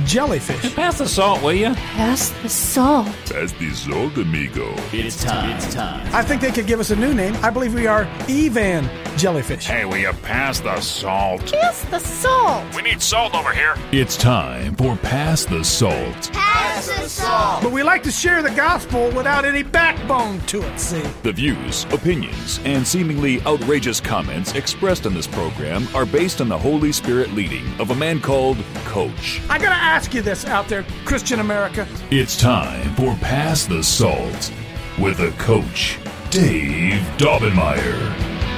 jellyfish. Pass the salt, will you? Pass the salt. Pass the salt, amigo. It's time. I think they could give us a new name. I believe we are Evan jellyfish. Hey, will you pass the salt? Pass the salt. We need salt over here. It's time for Pass the Salt. Pass the salt. But we like to share the gospel without any backbone to it, see? The views, opinions, and seemingly outrageous comments expressed on this program are based on the Holy Spirit leading of a man called Coach. I gotta ask you this out there, Christian America. It's time for Pass the Salt with a Coach, Dave Daubenmire.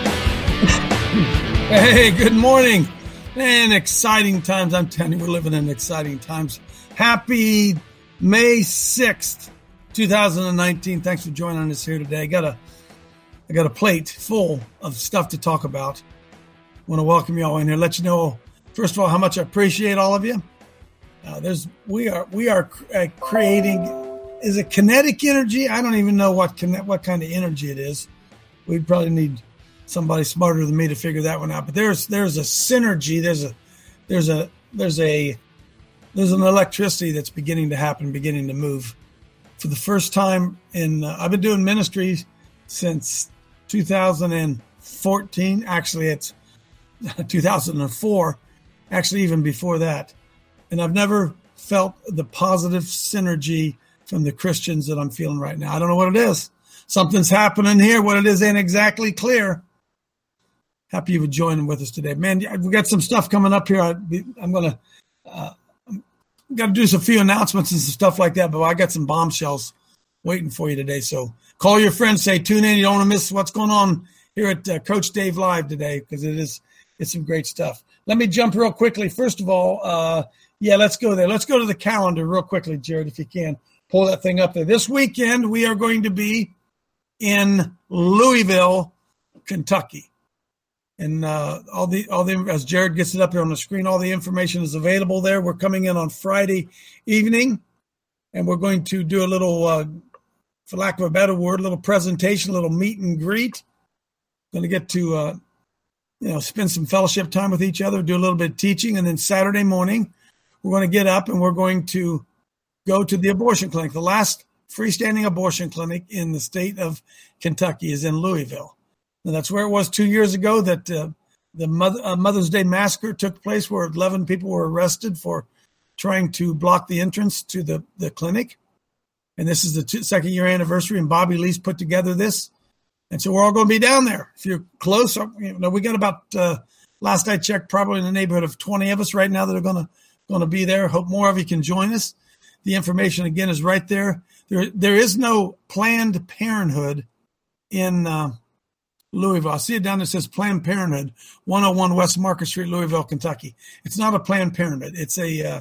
Hey, good morning. Man, exciting times. I'm telling you, we're living in exciting times. Happy May 6th, 2019. Thanks for joining us here today. I got a plate full of stuff to talk about. Want to welcome you all in here. Let you know, first of all, how much I appreciate all of you. We are creating. Is it kinetic energy? I don't even know what kind of energy it is. We'd probably need somebody smarter than me to figure that one out. But there's a synergy. There's an electricity that's beginning to happen, beginning to move. For the first time I've been doing ministry since 2014. Actually, it's 2004. Actually, even before that. And I've never felt the positive synergy from the Christians that I'm feeling right now. I don't know what it is. Something's happening here. What it is ain't exactly clear. Happy you would join with us today. Man, we got some stuff coming up here. I'm going to got to do a few announcements and some stuff like that, but I got some bombshells waiting for you today. So call your friends, say, tune in. You don't want to miss what's going on here at Coach Dave Live today, because it's some great stuff. Let me jump real quickly. First of all, let's go there. Let's go to the calendar real quickly, Jared, if you can. Pull that thing up there. This weekend, we are going to be in Louisville, Kentucky. And all the as Jared gets it up here on the screen, all the information is available there. We're coming in on Friday evening, and we're going to do a little, for lack of a better word, a little presentation, a little meet and greet. Going to get to, spend some fellowship time with each other, do a little bit of teaching, and then Saturday morning, we're going to get up and we're going to go to the abortion clinic. The last freestanding abortion clinic in the state of Kentucky is in Louisville. And that's where it was 2 years ago that the Mother's Day massacre took place, where 11 people were arrested for trying to block the entrance to the clinic. And this is the second year anniversary, and Bobby Lee's put together this. And so we're all going to be down there. If you're close, we got about, last I checked, probably in the neighborhood of 20 of us right now that are going to be there. Hope more of you can join us. The information, again, is right there. There is no Planned Parenthood in Louisville. I see it down there. It says Planned Parenthood, 101 West Market Street, Louisville, Kentucky. It's not a Planned Parenthood. It's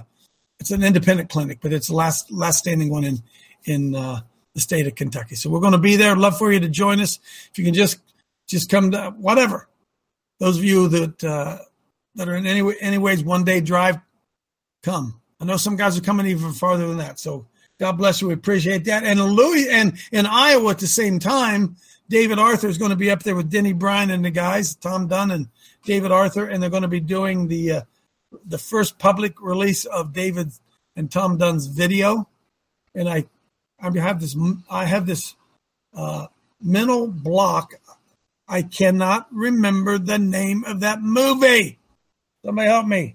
an independent clinic, but it's the last standing one in the state of Kentucky. So we're going to be there. I'd love for you to join us. If you can just come to whatever. Those of you that are in any ways one day drive, come. I know some guys are coming even farther than that. So God bless you. We appreciate that. And in Iowa at the same time, David Arthur is going to be up there with Denny Bryan and the guys, Tom Dunn and David Arthur, and they're going to be doing the first public release of David and Tom Dunn's video. And I have this mental block. I cannot remember the name of that movie. Somebody help me.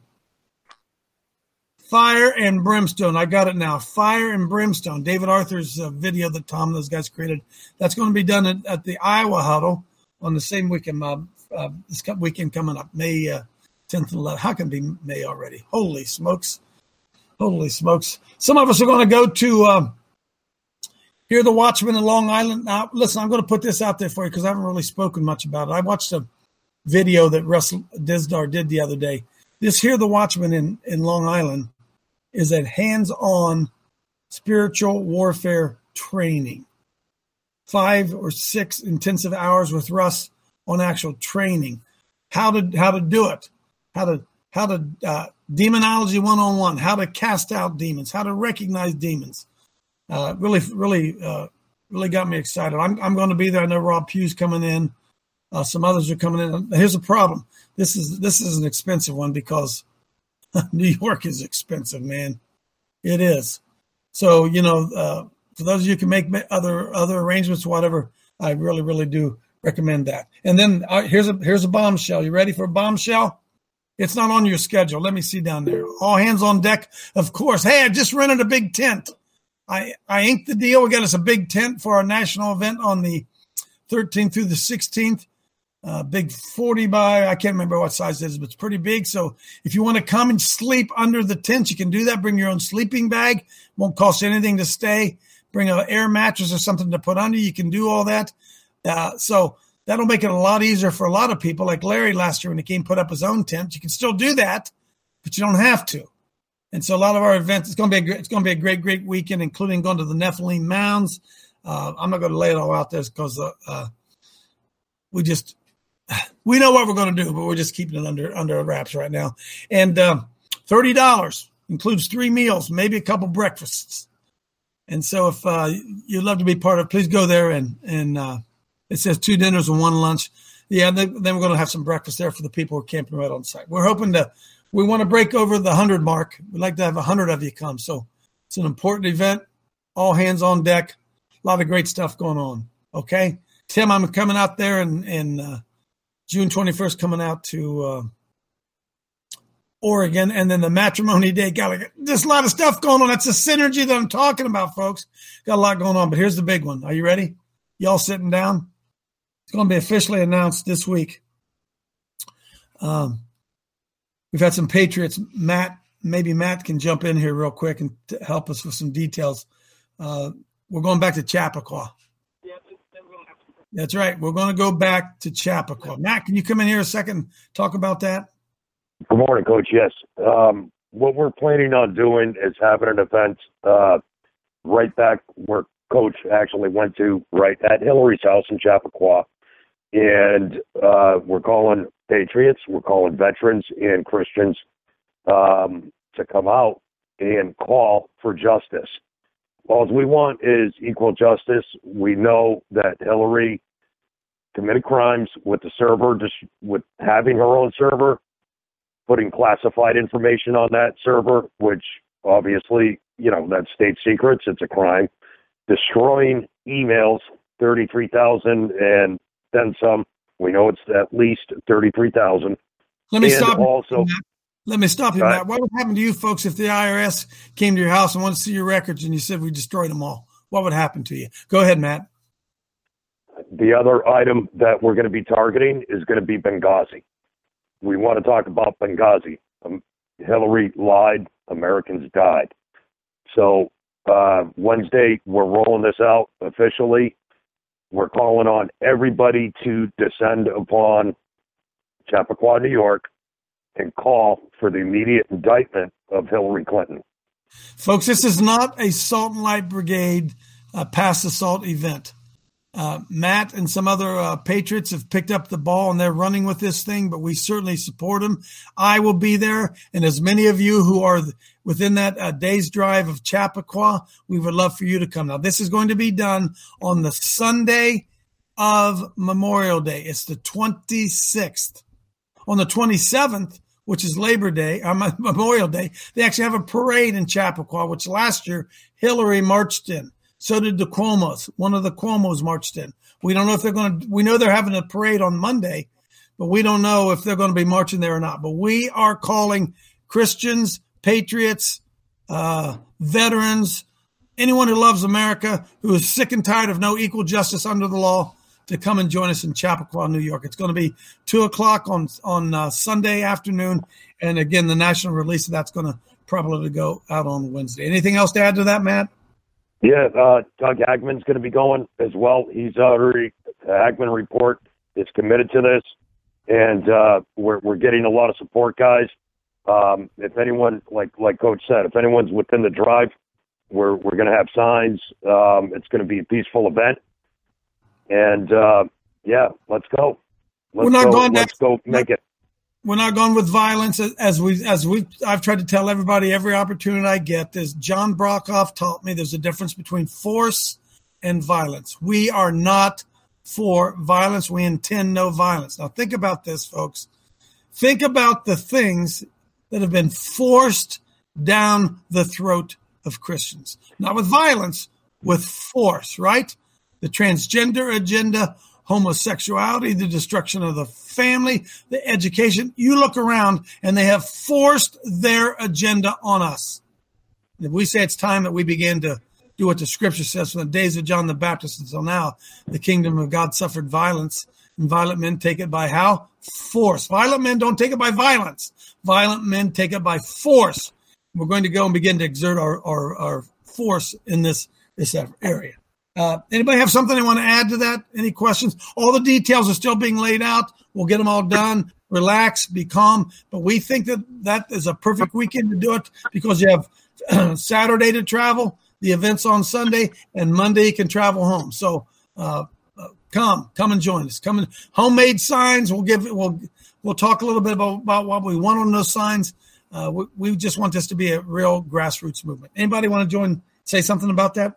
Fire and Brimstone. I got it now. Fire and Brimstone. David Arthur's video that Tom and those guys created. That's going to be done at the Iowa Huddle on the same weekend. This weekend coming up, May 10th and 11th. How can it be May already? Holy smokes. Holy smokes. Some of us are going to go to Hear the Watchman in Long Island. Now, listen, I'm going to put this out there for you because I haven't really spoken much about it. I watched a video that Russell Dizdar did the other day. This Hear the Watchman in Long Island is a hands-on spiritual warfare training. 5 or 6 intensive hours with Russ on actual training. How to do it. How to demonology 101. How to cast out demons. How to recognize demons. Really got me excited. I'm going to be there. I know Rob Pugh's coming in. Some others are coming in. Here's the problem. This is an expensive one because New York is expensive, man. It is. So, for those of you who can make other arrangements, whatever, I really, really do recommend that. And then here's a bombshell. You ready for a bombshell? It's not on your schedule. Let me see down there. All hands on deck, of course. Hey, I just rented a big tent. I inked the deal. We got us a big tent for our national event on the 13th through the 16th. Big 40 by, I can't remember what size it is, but it's pretty big. So if you want to come and sleep under the tent, you can do that. Bring your own sleeping bag. Won't cost you anything to stay. Bring an air mattress or something to put under. You can do all that. So that'll make it a lot easier for a lot of people. Like Larry last year when he came put up his own tent. You can still do that, but you don't have to. And so a lot of our events, it's going to be a great weekend, including going to the Nephilim Mounds. I'm not going to lay it all out there because we know what we're going to do, but we're just keeping it under wraps right now. And $30 includes 3 meals, maybe a couple breakfasts. And so if you'd love to be part of it, please go there. And it says 2 dinners and 1 lunch. Yeah, then we're going to have some breakfast there for the people who are camping right on site. We want to break over the 100 mark. We'd like to have 100 of you come. So it's an important event. All hands on deck. A lot of great stuff going on. Okay. Tim, I'm coming out there in June 21st, coming out to Oregon. And then the matrimony day. There's a lot of stuff going on. That's the synergy that I'm talking about, folks. Got a lot going on, but here's the big one. Are you ready? Y'all sitting down? It's going to be officially announced this week. We've had some Patriots. Maybe Matt can jump in here real quick and help us with some details. We're going back to Chappaqua. That's right. We're going to go back to Chappaqua. Matt, can you come in here a second and talk about that? Good morning, Coach. Yes. What we're planning on doing is having an event right back where Coach actually went to, right at Hillary's house in Chappaqua. And we're calling Patriots, we're calling veterans and Christians to come out and call for justice. All we want is equal justice. We know that Hillary committed crimes with the server, just with having her own server, putting classified information on that server, which obviously, that's state secrets. It's a crime. Destroying emails, 33,000 and then some. We know it's at least 33,000. Let me stop you, Matt. What would happen to you folks if the IRS came to your house and wanted to see your records and you said we destroyed them all? What would happen to you? Go ahead, Matt. The other item that we're going to be targeting is going to be Benghazi. We want to talk about Benghazi. Hillary lied. Americans died. So Wednesday, we're rolling this out officially. We're calling on everybody to descend upon Chappaqua, New York, and call for the immediate indictment of Hillary Clinton. Folks, this is not a Salt and Light Brigade pass assault event. Matt and some other Patriots have picked up the ball and they're running with this thing, but we certainly support them. I will be there. And as many of you who are within that day's drive of Chappaqua, we would love for you to come. Now, this is going to be done on the Sunday of Memorial Day. It's the 26th. On the 27th, which is Labor Day, Memorial Day, they actually have a parade in Chappaqua, which last year Hillary marched in. So did the Cuomos. One of the Cuomos marched in. We don't know if we know they're having a parade on Monday, but we don't know if they're going to be marching there or not. But we are calling Christians, Patriots, veterans, anyone who loves America, who is sick and tired of no equal justice under the law, to come and join us in Chappaqua, New York. It's going to be 2:00 on Sunday afternoon. And again, the national release of that's going to probably go out on Wednesday. Anything else to add to that, Matt? Yeah, Doug Hagman's going to be going as well. He's already, the Hagman Report is committed to this, and we're getting a lot of support, guys. If anyone, like Coach said, if anyone's within the drive, we're going to have signs. It's going to be a peaceful event, and let's go. Let's go make it. We're not going with violence I've tried to tell everybody every opportunity I get. As John Brokoff taught me, there's a difference between force and violence. We are not for violence. We intend no violence. Now think about this, folks. Think about the things that have been forced down the throat of Christians. Not with violence, with force, right? The transgender agenda, homosexuality, the destruction of the family, the education. You look around and they have forced their agenda on us. If we say it's time that we begin to do what the scripture says from the days of John the Baptist until now, the kingdom of God suffered violence, and violent men take it by how? Force. Violent men don't take it by violence. Violent men take it by force. We're going to go and begin to exert our force in this area. Anybody have something they want to add to that? Any questions? All the details are still being laid out. We'll get them all done. Relax, be calm. But we think that is a perfect weekend to do it because you have Saturday to travel, the events on Sunday, and Monday you can travel home. So come and join us. Come in. Homemade signs. We'll talk a little bit about what we want on those signs. We just want this to be a real grassroots movement. Anybody want to say something about that?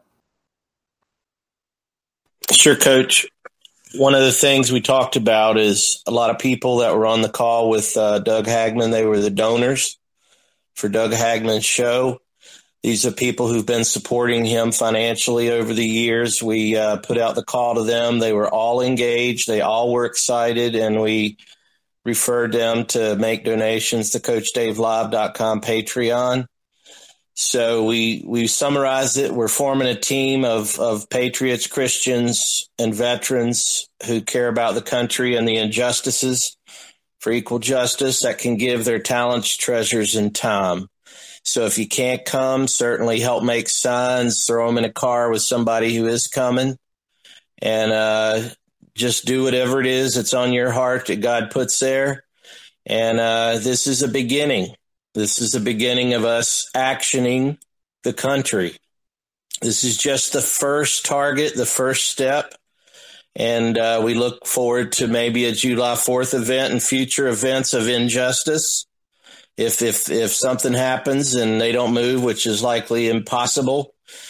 Sure, Coach. One of the things we talked about is a lot of people that were on the call with Doug Hagmann. They were the donors for Doug Hagmann's show. These are people who've been supporting him financially over the years. We put out the call to them. They were all engaged. They all were excited, and we referred them to make donations to CoachDaveLive.com Patreon. So we summarized it. We're forming a team of patriots, Christians, and veterans who care about the country and the injustices for equal justice that can give their talents, treasures, and time. So if you can't come, certainly help make signs, throw them in a car with somebody who is coming, and just do whatever it is that's on your heart that God puts there. And this is a beginning. This is the beginning of us actioning the country. This is just the first target, the first step. And we look forward to maybe a July 4th event and future events of injustice. If something happens and they don't move, which is likely impossible,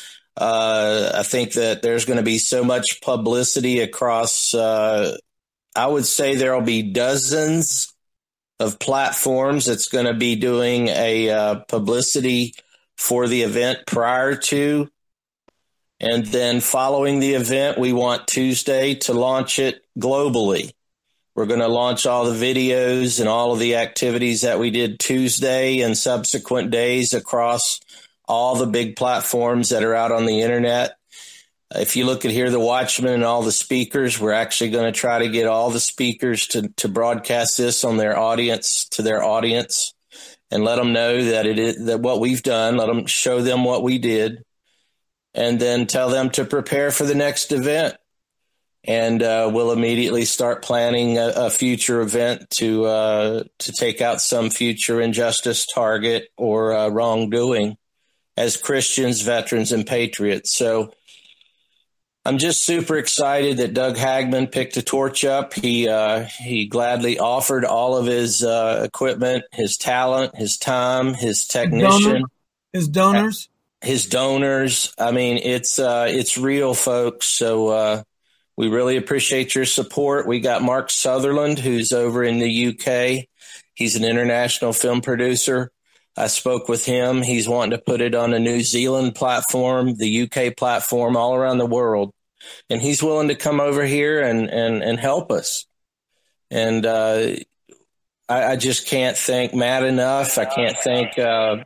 I think that there's going to be so much publicity across, I would say there will be dozens of platforms that's going to be doing a publicity for the event prior to. And then following the event, we want Tuesday to launch it globally. We're going to launch all the videos and all of the activities that we did Tuesday and subsequent days across all the big platforms that are out on the internet. If you look at Hear the Watchman and all the speakers, we're actually going to try to get all the speakers to broadcast this on their audience, to their audience, and let them know that it is that what we've done. Let them show them what we did, and then tell them to prepare for the next event. And we'll immediately start planning a future event to take out some future injustice target or wrongdoing as Christians, veterans, and patriots. So I'm just super excited that Doug Hagmann picked a torch up. He gladly offered all of his equipment, his talent, his time, his technician, his donors. I mean, it's real, folks. So we really appreciate your support. We got Mark Sutherland, who's over in the UK. He's an international film producer. I spoke with him. He's wanting to put it on a New Zealand platform, the UK platform, all around the world. And he's willing to come over here and help us. And I just can't thank Matt enough. I can't thank, all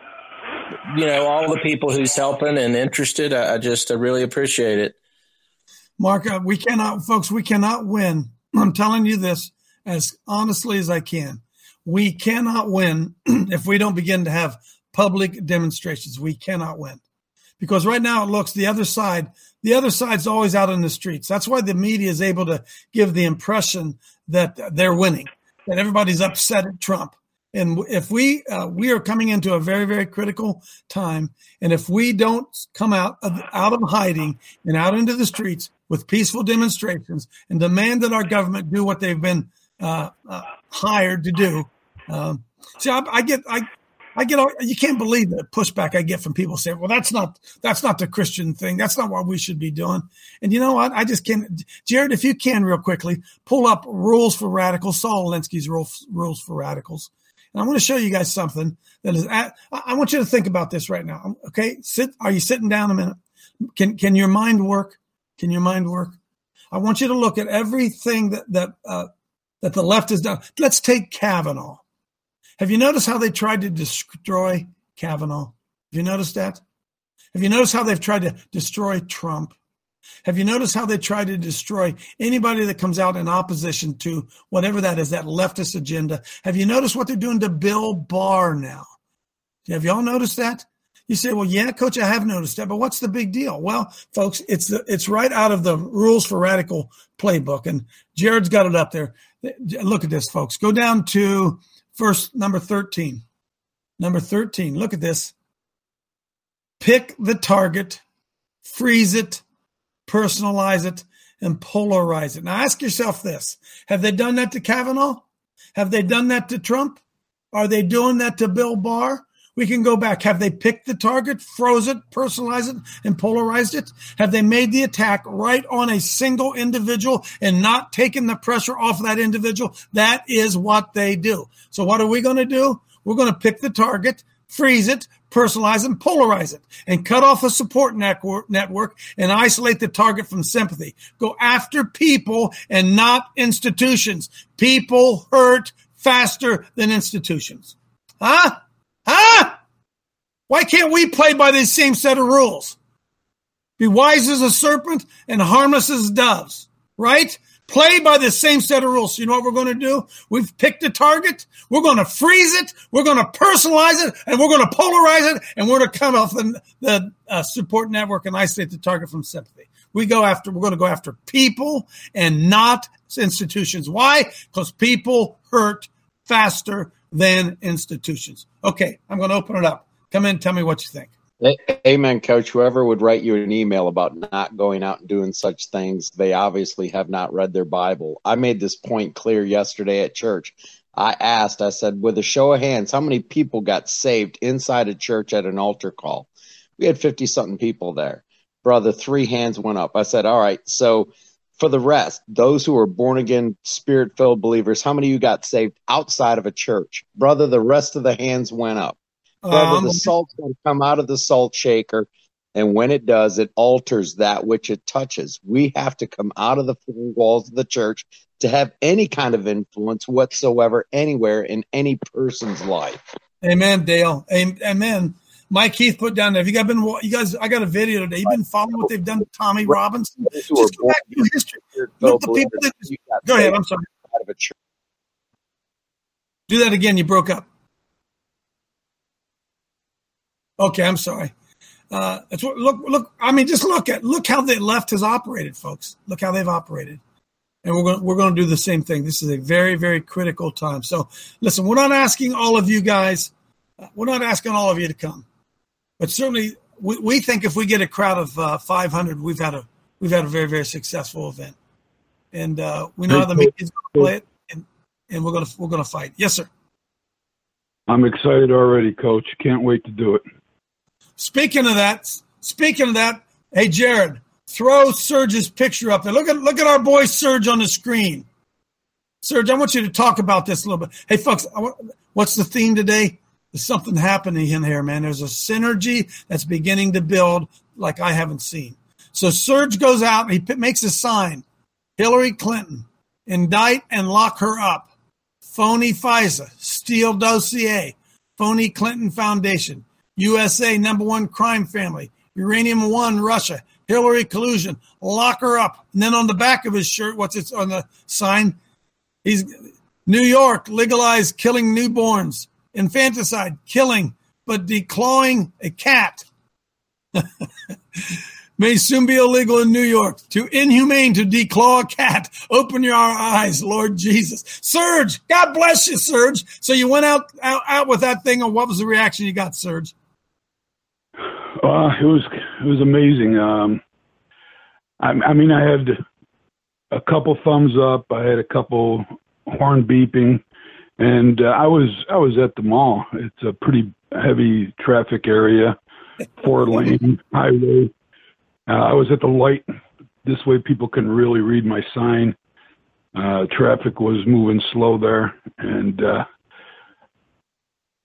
the people who's helping and interested. I really appreciate it. Mark, we cannot win. I'm telling you this as honestly as I can. We cannot win if we don't begin to have public demonstrations. We cannot win. Because right now it looks the other side's always out in the streets. That's why the media is able to give the impression that they're winning, that everybody's upset at Trump. And if we are coming into a very, very critical time, and if we don't come out of hiding and out into the streets with peaceful demonstrations and demand that our government do what they've been hired to do, I get you can't believe the pushback I get from people saying, well, that's not the Christian thing. That's not what we should be doing. And you know what? I just can't. Jared, if you can real quickly, pull up Rules for Radicals, Saul Alinsky's Rules for Radicals. And I want to show you guys something that is I want you to think about this right now. Okay. Are you sitting down a minute? Can your mind work? Can your mind work? I want you to look at everything that the left has done. Let's take Kavanaugh. Have you noticed how they tried to destroy Kavanaugh? Have you noticed that? Have you noticed how they've tried to destroy Trump? Have you noticed how they try to destroy anybody that comes out in opposition to whatever that is, that leftist agenda? Have you noticed what they're doing to Bill Barr now? Have y'all noticed that? You say, well, yeah, Coach, I have noticed that, but what's the big deal? Well, folks, it's right out of the Rules for Radical playbook, and Jared's got it up there. Look at this, folks. Go down to verse number 13. Number 13, look at this. Pick the target, freeze it, personalize it, and polarize it. Now ask yourself this. Have they done that to Kavanaugh? Have they done that to Trump? Are they doing that to Bill Barr? We can go back. Have they picked the target, froze it, personalized it, and polarized it? Have they made the attack right on a single individual and not taken the pressure off of that individual? That is what they do. So what are we going to do? We're going to pick the target, freeze it, personalize it, and polarize it, and cut off a support network and isolate the target from sympathy. Go after people and not institutions. People hurt faster than institutions. Huh? Why can't we play by the same set of rules? Be wise as a serpent and harmless as doves, right? Play by the same set of rules. So you know what we're going to do? We've picked a target. We're going to freeze it. We're going to personalize it, and we're going to polarize it, and we're going to cut off the support network and isolate the target from sympathy. We're going to go after people and not institutions. Why? Because people hurt faster than institutions. Okay, I'm going to open it up. Come in, tell me what you think. Amen, Coach. Whoever would write you an email about not going out and doing such things, they obviously have not read their Bible. I made this point clear yesterday at church. I said, with a show of hands, how many people got saved inside a church at an altar call? We had 50-something people there. Brother, 3 hands went up. I said, all right, so for the rest, those who are born-again, spirit-filled believers, how many of you got saved outside of a church? Brother, the rest of the hands went up. Brother, the salt's going to come out of the salt shaker, and when it does, it alters that which it touches. We have to come out of the four walls of the church to have any kind of influence whatsoever anywhere in any person's life. Amen, Dale. Amen. Mike Heath put down there. Have you guys, I got a video today. You've been following what they've done to Tommy Robinson? Just go back to history. Look, the people that, go ahead, I'm sorry. Do that again. You broke up. Okay, I'm sorry. That's what. Look. I mean, just look how the left has operated, folks. Look how they've operated, and we're going to do the same thing. This is a very, very critical time. So, listen, we're not asking all of you guys. We're not asking all of you to come, but certainly we think if we get a crowd of 500, we've had a very, very successful event, and we know how the media's going to play it, and we're going to fight. Yes, sir. I'm excited already, Coach. Can't wait to do it. Speaking of that, hey, Jared, throw Serge's picture up there. Look at our boy Serge on the screen. Serge, I want you to talk about this a little bit. Hey, folks, what's the theme today? There's something happening in here, man. There's a synergy that's beginning to build like I haven't seen. So Serge goes out and he makes a sign. Hillary Clinton, indict and lock her up. Phony FISA, Steele dossier, phony Clinton Foundation, USA #1 crime family, Uranium One Russia, Hillary collusion, lock her up. And then on the back of his shirt, what's it on the sign? He's New York, legalized killing newborns, infanticide, killing, but declawing a cat. May soon be illegal in New York. Too inhumane to declaw a cat. Open your eyes, Lord Jesus. Serge, God bless you, Serge. So you went out with that thing, and what was the reaction you got, Serge? It was amazing. I mean, I had a couple thumbs up. I had a couple horn beeping, and I was at the mall. It's a pretty heavy traffic area, 4-lane highway. I was at the light. This way people can really read my sign. Traffic was moving slow there. And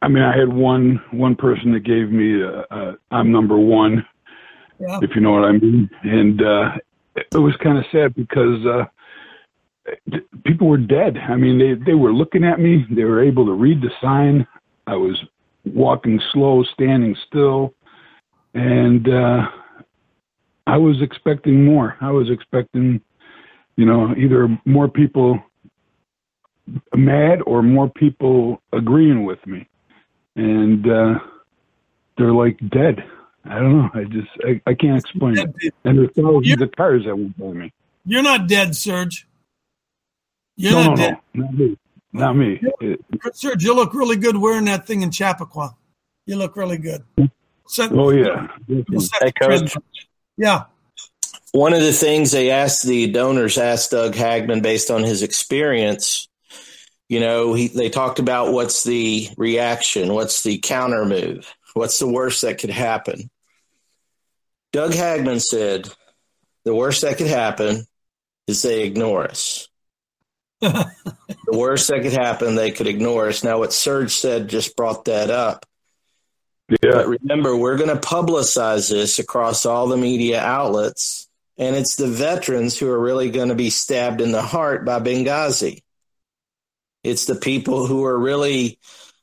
I mean, I had one person that gave me I'm number one, if you know what I mean. And it was kind of sad because people were dead. I mean, they were looking at me. They were able to read the sign. I was walking slow, standing still. And I was expecting more. I was expecting, either more people mad or more people agreeing with me. And they're like dead. I don't know. I can't explain it. And there's thousands of cars that went by me. You're not dead, Serge. You're not dead. No, not me. Serge, you look really good wearing that thing in Chappaqua. You look really good. Yeah. Hey, Coach. Yeah. One of the things the donors asked Doug Hagmann based on his experience, they talked about what's the reaction, what's the counter move, what's the worst that could happen. Doug Hagmann said the worst that could happen is they ignore us. The worst that could happen, they could ignore us. Now, what Serge said just brought that up. Yeah. But remember, we're going to publicize this across all the media outlets, and it's the veterans who are really going to be stabbed in the heart by Benghazi. It's the people who are really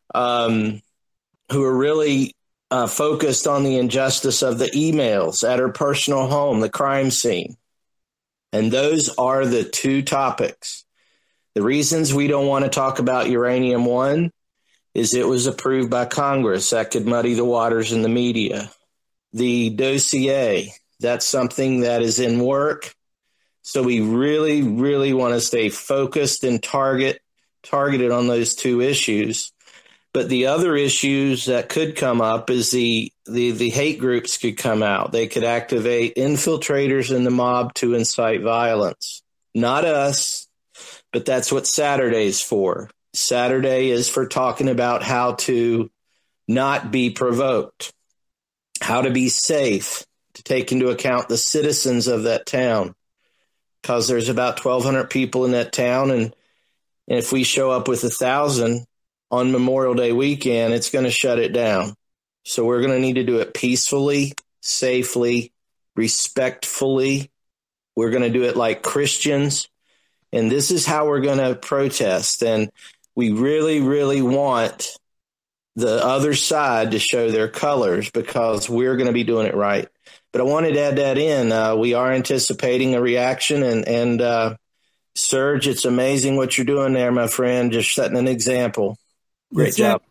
focused on the injustice of the emails at her personal home, the crime scene. And those are the two topics. The reasons we don't want to talk about Uranium One is it was approved by Congress. That could muddy the waters in the media. The dossier, that's something that is in work. So we really, really want to stay focused and targeted on those two issues. But the other issues that could come up is the hate groups could come out. They could activate infiltrators in the mob to incite violence. Not us, but that's what Saturday is for. Saturday is for talking about how to not be provoked, how to be safe, to take into account the citizens of that town, because there's about 1,200 people in that town, and if we show up with 1,000 on Memorial Day weekend, it's going to shut it down. So we're going to need to do it peacefully, safely, respectfully. We're going to do it like Christians. And this is how we're going to protest. And we really, really want the other side to show their colors because we're going to be doing it right. But I wanted to add that in. We are anticipating a reaction. And Serge, it's amazing what you're doing there, my friend, just setting an example. Great job.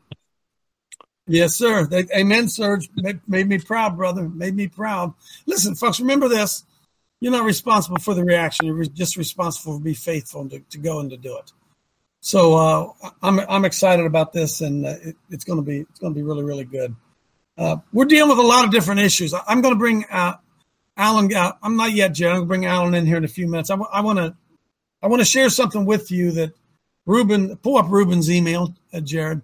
Yes, sir. Amen, Serge. Made me proud, brother. Made me proud. Listen, folks, remember this. You're not responsible for the reaction. You're just responsible to be faithful and to go and to do it. So I'm excited about this, and it's going to be really, really good. We're dealing with a lot of different issues. I'm going to bring Alan out. I'm not yet, Jared. I'm going to bring Alan in here in a few minutes. I want to share something with you that Reuben, pull up Reuben's email, Jared.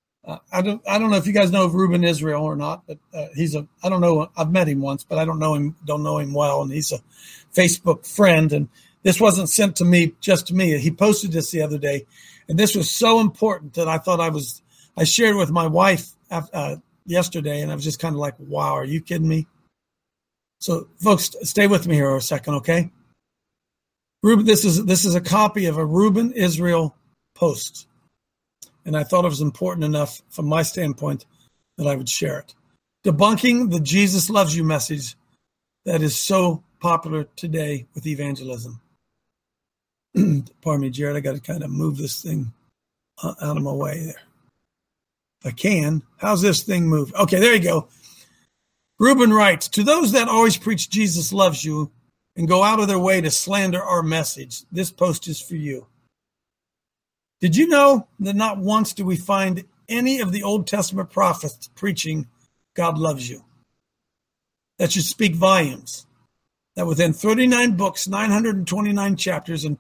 I don't know if you guys know of Reuben Israel or not, but I don't know. I've met him once, but I don't know him well. And he's a Facebook friend. And this wasn't sent to me, just to me. He posted this the other day. And this was so important that I thought I shared it with my wife yesterday. And I was just kind of like, wow, are you kidding me? So folks, stay with me here for a second. Okay. Reuben, this is a copy of a Reuben Israel post. And I thought it was important enough from my standpoint that I would share it. Debunking the Jesus loves you message that is so popular today with evangelism. Pardon me, Jared, I got to kind of move this thing out of my way there. If I can. How's this thing move? Okay, there you go. Reuben writes, to those that always preach Jesus loves you and go out of their way to slander our message, this post is for you. Did you know that not once do we find any of the Old Testament prophets preaching God loves you? That should speak volumes. That within 39 books, 929 chapters, and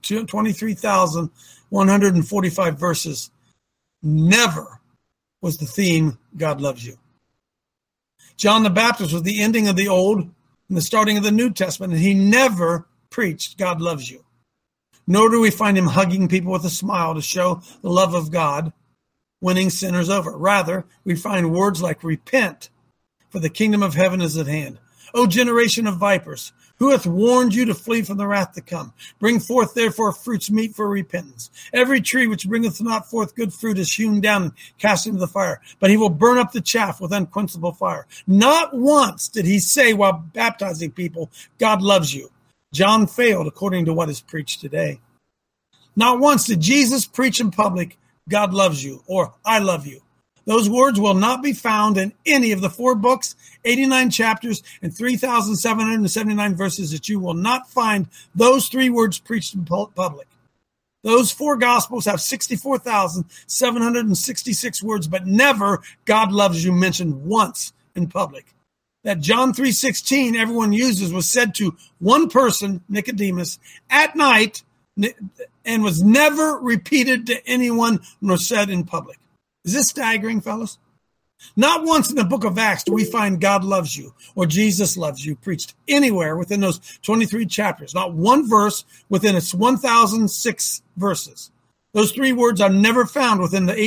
23,145 verses, never was the theme God loves you. John the Baptist was the ending of the Old and the starting of the New Testament, and he never preached God loves you. Nor do we find him hugging people with a smile to show the love of God. winning sinners over. Rather, we find words like repent, for the kingdom of heaven is at hand. O generation of vipers, who hath warned you to flee from the wrath to come? Bring forth therefore fruits meet for repentance. Every tree which bringeth not forth good fruit is hewn down and cast into the fire, but he will burn up the chaff with unquenchable fire. Not once did he say while baptizing people, God loves you. John failed according to what is preached today. Not once did Jesus preach in public, God loves you, or I love you. Those words will not be found in any of the 4 books, 89 chapters, and 3,779 verses that you will not find those 3 words preached in public. Those 4 gospels have 64,766 words, but never God loves you mentioned once in public. That John 3:16 everyone uses was said to one person, Nicodemus, at night, and was never repeated to anyone nor said in public. Is this staggering, fellas? Not once in the book of Acts do we find God loves you or Jesus loves you preached anywhere within those 23 chapters. Not one verse within its 1,006 verses. Those 3 words are never found within the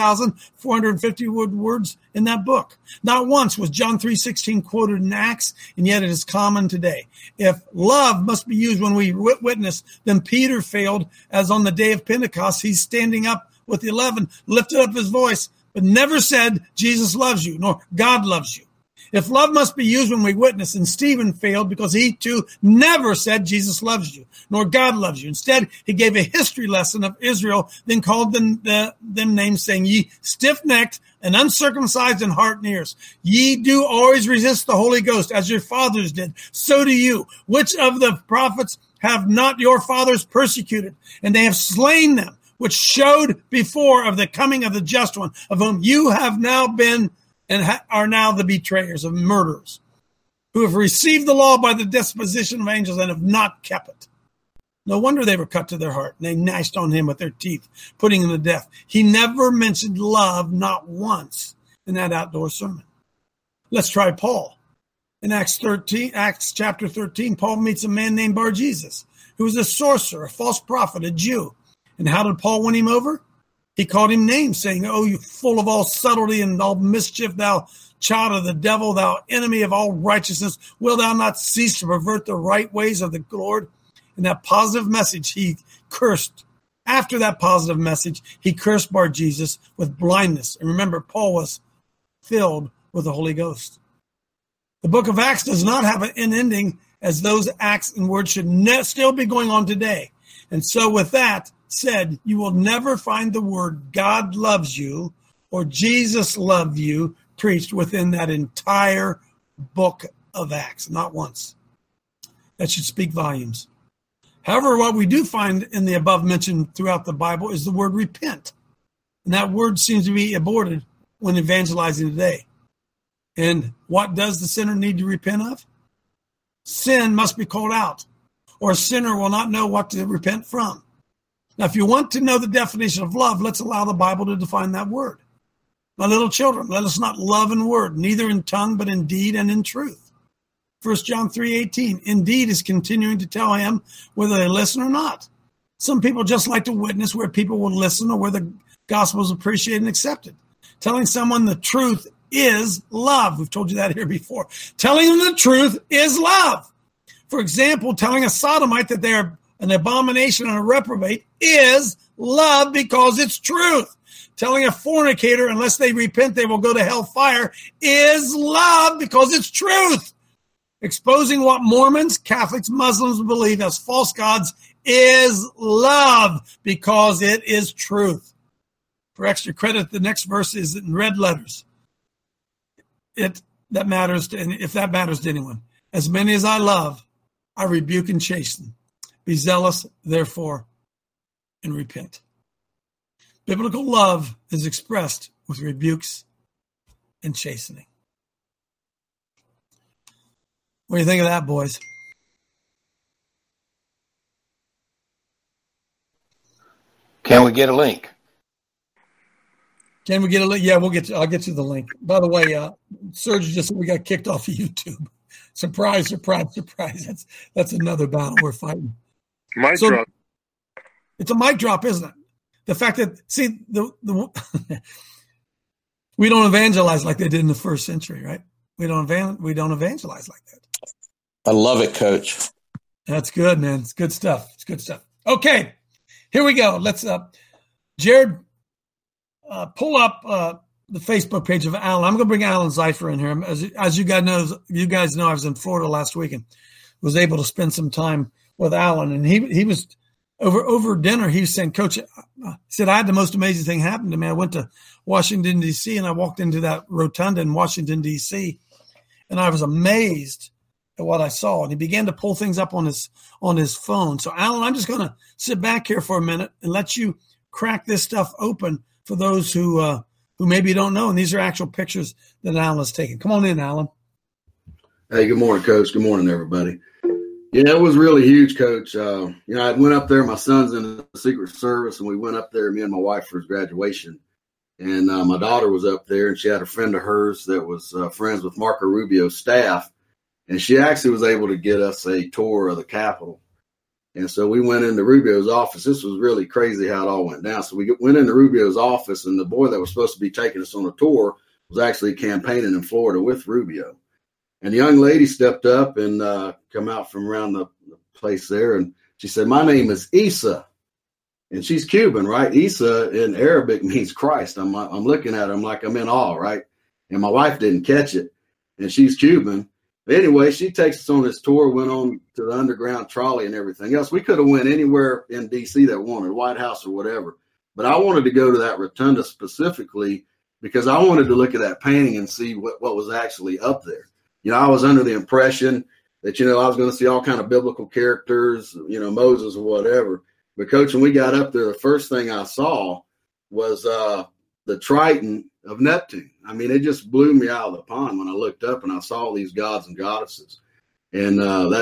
18,450 words in that book. Not once was John 3:16 quoted in Acts, and yet it is common today. If love must be used when we witness, then Peter failed, as on the day of Pentecost, he's standing up with the 11, lifted up his voice, but never said, Jesus loves you, nor God loves you. If love must be used when we witness, and Stephen failed because he too never said Jesus loves you, nor God loves you. Instead, he gave a history lesson of Israel, then called them names, saying, ye stiff-necked and uncircumcised in heart and ears. Ye do always resist the Holy Ghost, as your fathers did. So do you. Which of the prophets have not your fathers persecuted? And they have slain them, which showed before of the coming of the just one, of whom you have now been and are now the betrayers of murderers, who have received the law by the disposition of angels and have not kept it. No wonder they were cut to their heart, and they gnashed on him with their teeth, putting him to death. He never mentioned love, not once, in that outdoor sermon. Let's try Paul. In Acts chapter 13, Paul meets a man named Bar-Jesus, who was a sorcerer, a false prophet, a Jew. And how did Paul win him over? He called him names, saying, oh, you full of all subtlety and all mischief, thou child of the devil, thou enemy of all righteousness, will thou not cease to pervert the right ways of the Lord? In that positive message, he cursed. After that positive message, he cursed Bar-Jesus with blindness. And remember, Paul was filled with the Holy Ghost. The book of Acts does not have an ending, as those acts and words should still be going on today. And so with that said, you will never find the word God loves you or Jesus loved you preached within that entire book of Acts, not once. That should speak volumes. However, what we do find in the above mentioned throughout the Bible is the word repent. And that word seems to be aborted when evangelizing today. And what does the sinner need to repent of? Sin must be called out, or a sinner will not know what to repent from. Now, if you want to know the definition of love, let's allow the Bible to define that word. My little children, let us not love in word, neither in tongue, but in deed and in truth. 1 John 3:18, indeed is continuing to tell him whether they listen or not. Some people just like to witness where people will listen or where the gospel is appreciated and accepted. Telling someone the truth is love. We've told you that here before. Telling them the truth is love. For example, telling a sodomite that they're an abomination and a reprobate is love because it's truth. Telling a fornicator, unless they repent, they will go to hellfire is love because it's truth. Exposing what Mormons, Catholics, Muslims believe as false gods is love because it is truth. For extra credit, the next verse is in red letters. If that matters to anyone. As many as I love, I rebuke and chasten. Be zealous, therefore, and repent. Biblical love is expressed with rebukes and chastening. What do you think of that, boys? Can we get a link? Can we get a link? Yeah, I'll get you the link. By the way, Serge just said we got kicked off of YouTube. Surprise, surprise, surprise. That's another battle we're fighting. Mic drop. It's a mic drop, isn't it? the fact that, see, we don't evangelize like they did in the first century, right? We don't evangelize like that. I love it, Coach. That's good, man. It's good stuff. Okay, here we go. Let's, Jared, pull up the Facebook page of Alan. I'm going to bring Alan Zeifer in here. As you guys know, I was in Florida last week and was able to spend some time with Alan. And he was over dinner. He was saying, Coach, he said, I had the most amazing thing happen to me. I went to Washington, D.C., and I walked into that rotunda in Washington, D.C., and I was amazed at what I saw. And he began to pull things up on his phone. So, Alan, I'm just going to sit back here for a minute and let you crack this stuff open for those who maybe don't know. And these are actual pictures that Alan has taken. Come on in, Alan. Hey, good morning, Coach. Good morning, everybody. Yeah, it was really huge, Coach. I went up there. My son's in the Secret Service, and we went up there, me and my wife, for his graduation. And my daughter was up there, and she had a friend of hers that was friends with Marco Rubio's staff. And she actually was able to get us a tour of the Capitol. And so we went into Rubio's office. This was really crazy how it all went down. So we went into Rubio's office, and the boy that was supposed to be taking us on a tour was actually campaigning in Florida with Rubio. And the young lady stepped up and come out from around the place there, and she said, my name is Isa. And she's Cuban, right? Isa in Arabic means Christ. I'm looking at her. I'm like, I'm in awe, right? And my wife didn't catch it, and she's Cuban. But anyway, she takes us on this tour, went on to the underground trolley and everything else. We could have went anywhere in D.C. that wanted, White House or whatever. But I wanted to go to that rotunda specifically because I wanted to look at that painting and see what was actually up there. I was under the impression that, I was going to see all kind of biblical characters, Moses or whatever. But, Coach, when we got up there, the first thing I saw was the Triton of Neptune. I mean, it just blew me out of the pond when I looked up and I saw all these gods and goddesses. And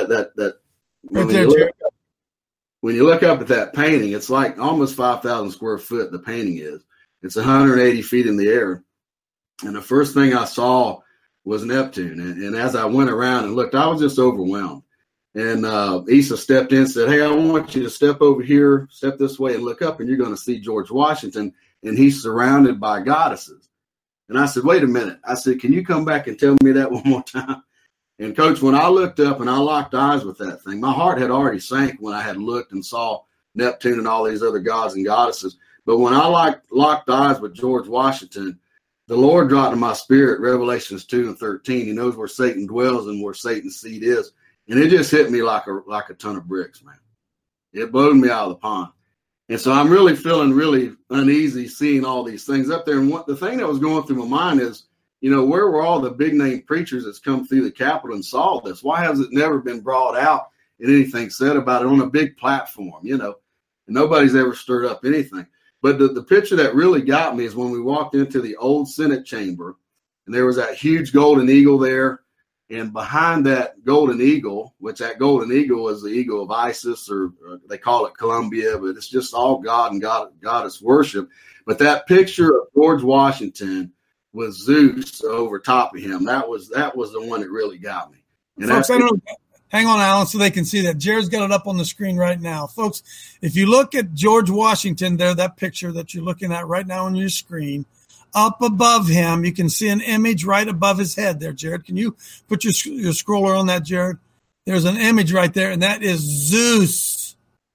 when you look up at that painting, it's like almost 5,000 square foot. The painting is. It's 180 feet in the air. And the first thing I saw was Neptune. And as I went around and looked, I was just overwhelmed. And Isa stepped in and said, hey, I want you to step over here, step this way and look up, and you're going to see George Washington, and he's surrounded by goddesses. And I said, wait a minute. I said, can you come back and tell me that one more time? And, Coach, when I looked up and I locked eyes with that thing, my heart had already sank when I had looked and saw Neptune and all these other gods and goddesses. But when I locked eyes with George Washington, the Lord dropped in my spirit, Revelations 2:13. He knows where Satan dwells and where Satan's seat is. And it just hit me like a ton of bricks, man. It blew me out of the pond. And so I'm really feeling really uneasy seeing all these things up there. And the thing that was going through my mind is, where were all the big name preachers that's come through the Capitol and saw this? Why has it never been brought out and anything said about it on a big platform, And nobody's ever stirred up anything. But the picture that really got me is when we walked into the old Senate chamber, and there was that huge golden eagle there. And behind that golden eagle, which that golden eagle is the eagle of Isis, or they call it Columbia, but it's just all God and goddess worship. But that picture of George Washington with Zeus over top of him, that was the one that really got me. And folks, hang on, Alan, so they can see that. Jared's got it up on the screen right now. Folks, if you look at George Washington there, that picture that you're looking at right now on your screen, up above him, you can see an image right above his head there, Jared. Can you put your scroller on that, Jared? There's an image right there, and that is Zeus.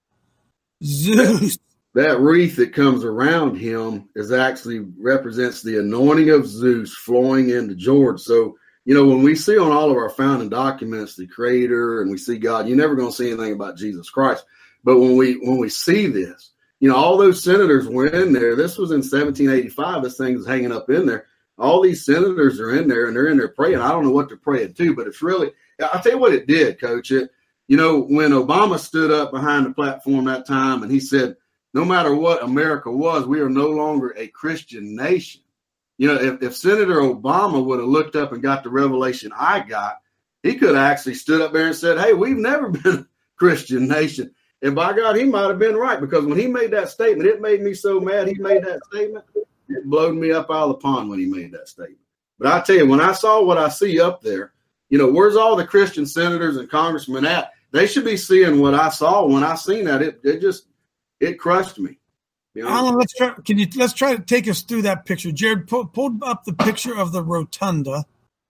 Zeus. That wreath that comes around him actually represents the anointing of Zeus flowing into George. So, when we see on all of our founding documents the Creator and we see God, you're never going to see anything about Jesus Christ. But when we see this, all those senators were in there. This was in 1785. This thing is hanging up in there. All these senators are in there, and they're in there praying. I don't know what they're praying to, but it's really – I'll tell you what it did, Coach. When Obama stood up behind the platform that time and he said, no matter what America was, we are no longer a Christian nation. If Senator Obama would have looked up and got the revelation I got, he could have actually stood up there and said, hey, we've never been a Christian nation. And by God, he might have been right, because when he made that statement, it made me so mad he made that statement. It blowed me up out of the pond when he made that statement. But I tell you, when I saw what I see up there, where's all the Christian senators and congressmen at? They should be seeing what I saw. When I seen that, it crushed me. Alan, let's try to take us through that picture. Jared, pulled up the picture of the rotunda.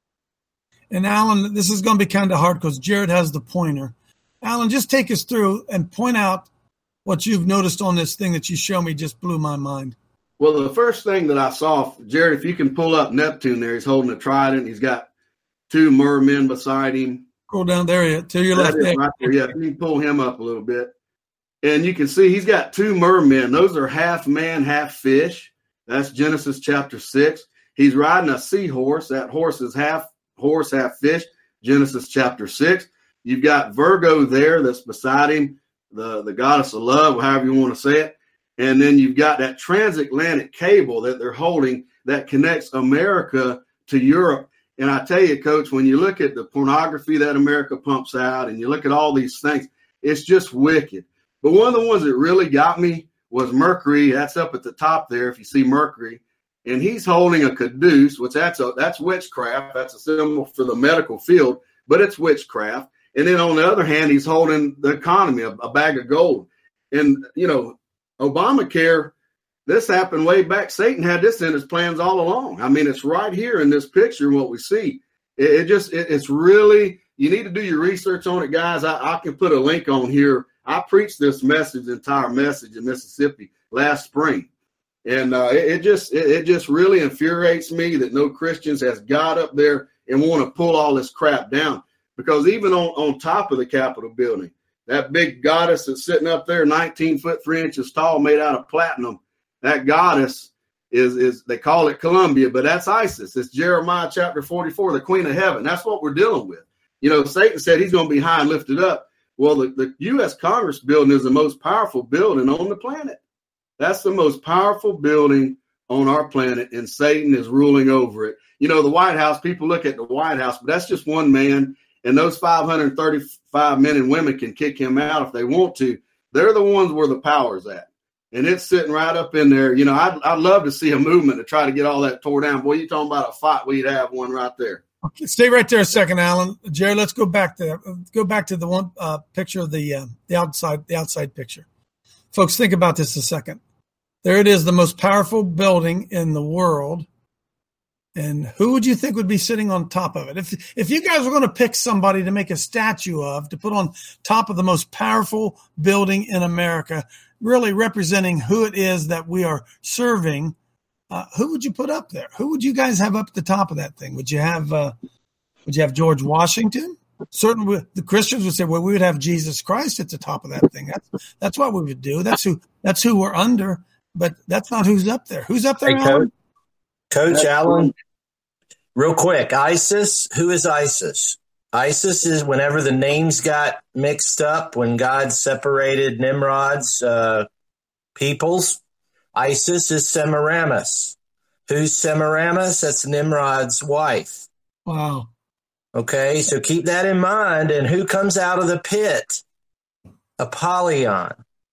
And Alan, this is going to be kind of hard because Jared has the pointer. Alan, just take us through and point out what you've noticed on this thing that you show me. Just blew my mind. Well, the first thing that I saw, Jared, if you can pull up Neptune there, he's holding a trident. He's got 2 mermen beside him. Go down there to your left. Right there. Yeah, you can pull him up a little bit. And you can see he's got 2 mermen. Those are half man, half fish. That's Genesis chapter 6. He's riding a seahorse. That horse is half horse, half fish. Genesis chapter 6. You've got Virgo there that's beside him, the goddess of love, however you want to say it. And then you've got that transatlantic cable that they're holding that connects America to Europe. And I tell you, Coach, when you look at the pornography that America pumps out and you look at all these things, it's just wicked. But one of the ones that really got me was Mercury. That's up at the top there, if you see Mercury. And he's holding a caduce, which that's witchcraft. That's a symbol for the medical field, but it's witchcraft. And then on the other hand, he's holding the economy, a bag of gold. And, Obamacare, this happened way back. Satan had this in his plans all along. I mean, it's right here in this picture, what we see. It's really, you need to do your research on it, guys. I can put a link on here. I preached this entire message in Mississippi last spring. And it just really infuriates me that no Christians has got up there and want to pull all this crap down. Because even on top of the Capitol building, that big goddess that's sitting up there, 19 foot 3 inches tall, made out of platinum, that goddess is they call it Columbia, but that's Isis. It's Jeremiah chapter 44, the queen of heaven. That's what we're dealing with. Satan said he's going to be high and lifted up. Well, the U.S. Congress building is the most powerful building on the planet. That's the most powerful building on our planet, and Satan is ruling over it. The White House, people look at the White House, but that's just one man, and those 535 men and women can kick him out if they want to. They're the ones where the power's at, and it's sitting right up in there. I'd love to see a movement to try to get all that tore down. Boy, you're talking about a fight, we'd have one right there. Okay, stay right there a second, Alan. Jerry, let's go back to the one picture of the outside picture. Folks, think about this a second. There it is, the most powerful building in the world. And who would you think would be sitting on top of it? If you guys were going to pick somebody to make a statue of, to put on top of the most powerful building in America, really representing who it is that we are serving, who would you put up there? Who would you guys have up at the top of that thing? Would you have George Washington? Certainly, the Christians would say, well, we would have Jesus Christ at the top of that thing. That's what we would do. That's who we're under. But that's not who's up there. Who's up there? Hey, Coach Allen, real quick. ISIS. Who is ISIS? ISIS is whenever the names got mixed up, when God separated Nimrod's peoples. ISIS is Semiramis. Who's Semiramis? That's Nimrod's wife. Wow. Okay, so keep that in mind. And who comes out of the pit? Apollyon.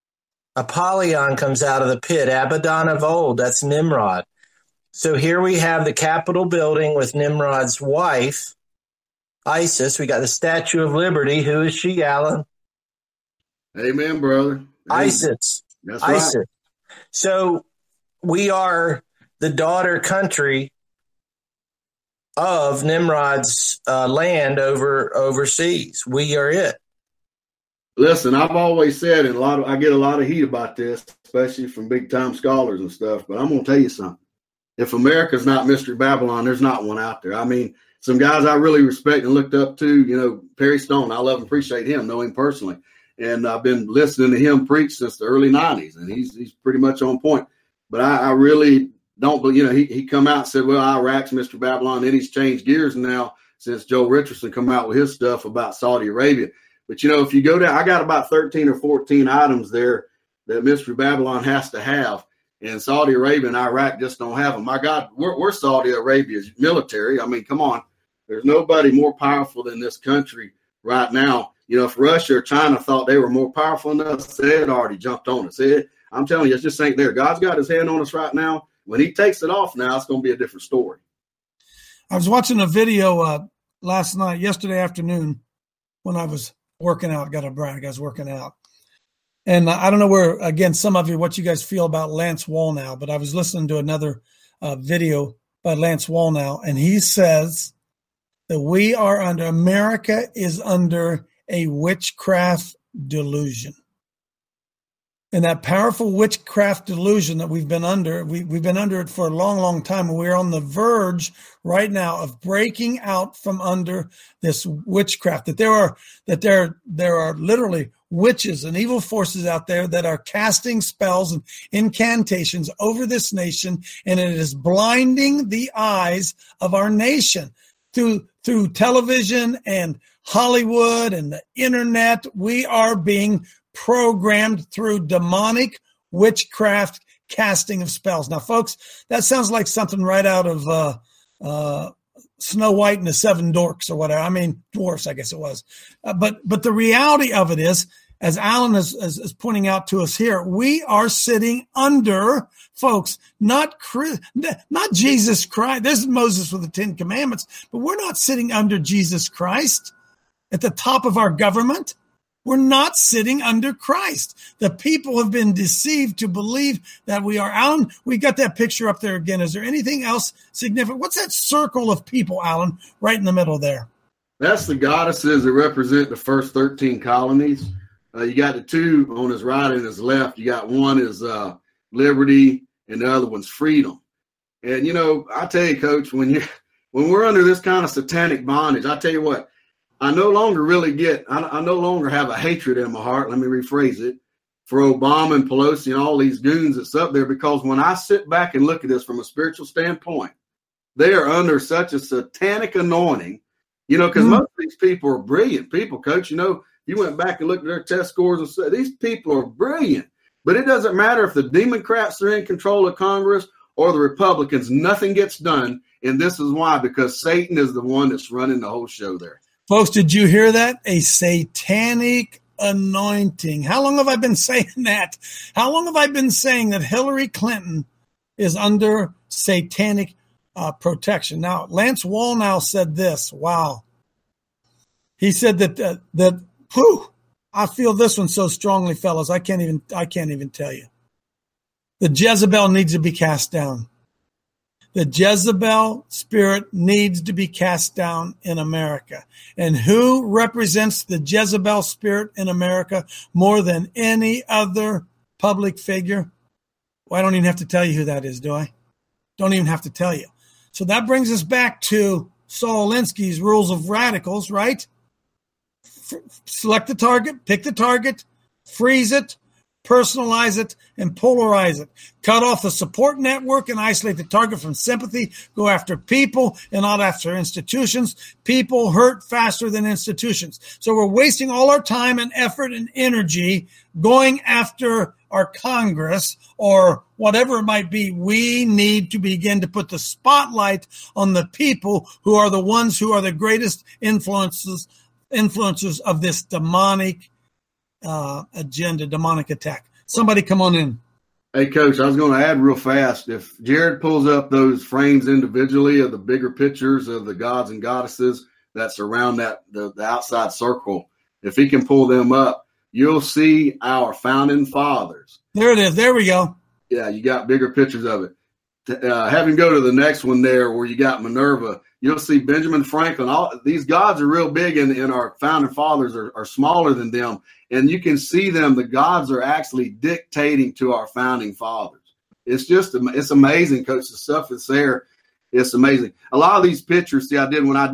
Apollyon comes out of the pit. Abaddon of old, that's Nimrod. So here we have the Capitol building with Nimrod's wife, Isis. We got the Statue of Liberty. Who is she, Alan? Amen, brother. Amen. Isis. That's Isis. right. So we are the daughter country of Nimrod's land overseas. We are it. Listen, I've always said, and I get a lot of heat about this, especially from big time scholars and stuff, but I'm going to tell you something. If America's not Mystery Babylon, there's not one out there. I mean, some guys I really respect and looked up to, Perry Stone, I love and appreciate him, know him personally. And I've been listening to him preach since the early 90s, and he's pretty much on point. But I really don't believe, he come out and said, well, Iraq's Mystery Babylon. Then he's changed gears now since Joe Richardson come out with his stuff about Saudi Arabia. But, if you go down, I got about 13 or 14 items there that Mystery Babylon has to have. And Saudi Arabia and Iraq just don't have them. My God, we're Saudi Arabia's military. I mean, come on. There's nobody more powerful than this country right now. If Russia or China thought they were more powerful than us, they had already jumped on us. I'm telling you, it just ain't there. God's got his hand on us right now. When he takes it off now, it's going to be a different story. I was watching a video yesterday afternoon, when I was working out. Got to brag, I was working out. And I don't know where, again, some of you, what you guys feel about Lance Wallnau, but I was listening to another video by Lance Wallnau, and he says that America is under a witchcraft delusion. And that powerful witchcraft delusion that we've been under, we've been under it for a long, long time. And we're on the verge right now of breaking out from under this witchcraft, that there are literally witches and evil forces out there that are casting spells and incantations over this nation. And it is blinding the eyes of our nation through television and Hollywood and the internet. We are being programmed through demonic witchcraft casting of spells. Now, folks, that sounds like something right out of Snow White and the Seven Dwarfs or whatever. I mean, dwarfs, I guess it was. But the reality of it is, as Alan is pointing out to us here, we are sitting under, folks, not Jesus Christ. This is Moses with the 10 Commandments, but we're not sitting under Jesus Christ at the top of our government. We're not sitting under Christ. The people have been deceived to believe that we are. Alan, we got that picture up there again. Is there anything else significant? What's that circle of people, Alan, right in the middle there? That's the goddesses that represent the first 13 colonies. You got the two on his right and his left. You got one is liberty and the other one's freedom. And, I tell you, Coach, when we're under this kind of satanic bondage, I tell you what, I no longer have a hatred in my heart. Let me rephrase it, for Obama and Pelosi and all these goons that's up there, because when I sit back and look at this from a spiritual standpoint, they are under such a satanic anointing, because most of these people are brilliant people, Coach. You went back and looked at their test scores and said, these people are brilliant. But it doesn't matter if the Democrats are in control of Congress or the Republicans, nothing gets done. And this is why, because Satan is the one that's running the whole show there. Folks, did you hear that? A satanic anointing. How long have I been saying that? How long have I been saying that Hillary Clinton is under satanic protection? Now, Lance Wallnau said this. Wow. He said that I feel this one so strongly, fellas. I can't even tell you. The Jezebel needs to be cast down. The Jezebel spirit needs to be cast down in America. And who represents the Jezebel spirit in America more than any other public figure? Well, I don't even have to tell you who that is, do I? Don't even have to tell you. So that brings us back to Saul Alinsky's rules of radicals, right? Select the target, pick the target, freeze it, personalize it, and polarize it. Cut off the support network and isolate the target from sympathy. Go after people and not after institutions. People hurt faster than institutions. So we're wasting all our time and effort and energy going after our Congress or whatever it might be. We need to begin to put the spotlight on the people who are the ones who are the greatest influencers of this demonic agenda, demonic attack. Somebody come on in. Hey, Coach, I was going to add real fast. If Jared pulls up those frames individually of the bigger pictures of the gods and goddesses that surround the outside circle, if he can pull them up, you'll see our founding fathers. There it is. There we go. Yeah, you got bigger pictures of it. Have him go to the next one there where you got Minerva. You'll see Benjamin Franklin. All these gods are real big, and our founding fathers are smaller than them. And you can see them. The gods are actually dictating to our founding fathers. It's amazing, Coach. The stuff that's there, it's amazing. A lot of these pictures, when